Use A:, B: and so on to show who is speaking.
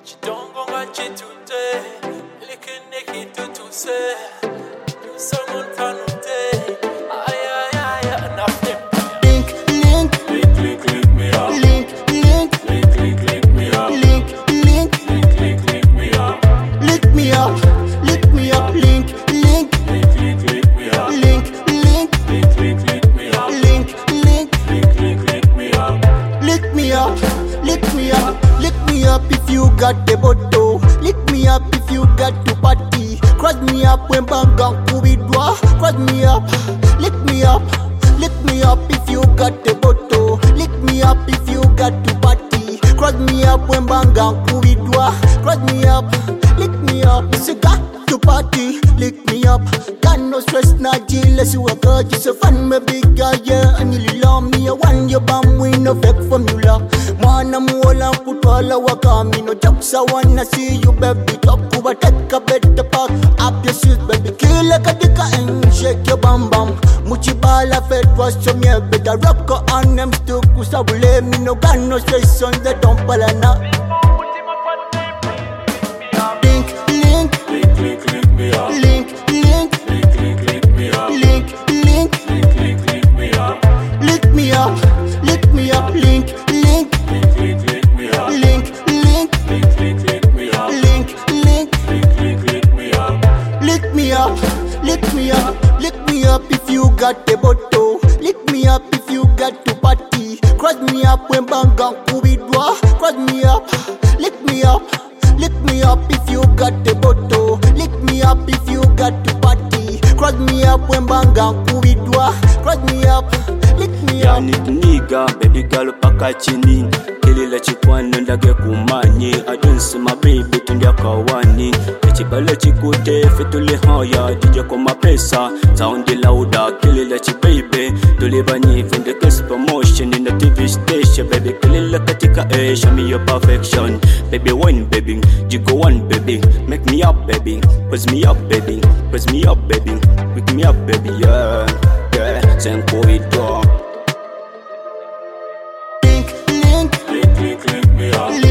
A: Chidongo ngachitute, likineki tutuse, someone tanute, ay, nothing.
B: Link me up. Link me up.
A: Lick me up.
B: Lick me up. Lick me up. Link me up. Link me up. Lick me up. Lick me up. Lick me up if you got the bottle. Lick me up if you got to party. Cross me up when banga kubidwa. Cross me up. Lick me up. Lick me up if you got the bottle. Lick me up if you got to party. Cross me up when banga kubidwa. Cross me up. Lick me up. If you got to party, lick me up. Got no stress, not jealous. You a girl, just a fun, my big guy, yeah. And you love me, I want your bum with no fake formula. Man, I'm all up, put all our wakami. No jokes, I wanna see you, baby. Talk over, take a better park. Up your shoes, baby. Kill like a dicker and shake your bum bum. Muchibala fed was some yeah, better rock on them still. Cause I will let me no got no stress on the dump, palana.
A: Lick me up.
B: Link me up.
A: Lick me up.
B: Lick me up. Lick me up. Link
A: Lick me up. Lick me up.
B: Lick me up. Lick me up. Lick me up if you got the bottle. Lick me up if you got to party. Cross me up when banga kubidwa. Cross me up. Lick me up. Lick me up if you got the bottle. Lick me up if you got to party. Cross me up when banga kubidwa. Cross me up. Lick me up.
C: Yani niga baby girl paka chini kilile chikwana ndage kumanye adunsi my baby tundia kawani echibale chikute fituli haya DJ kwa mapesa sound louder kilile chi baby tulibani from the case promotion in the TV station baby kilile katika show me your perfection baby one baby jigo one baby make me up baby press me up baby press me up baby wake me up baby yeah senko it
B: Link
A: Lick me up.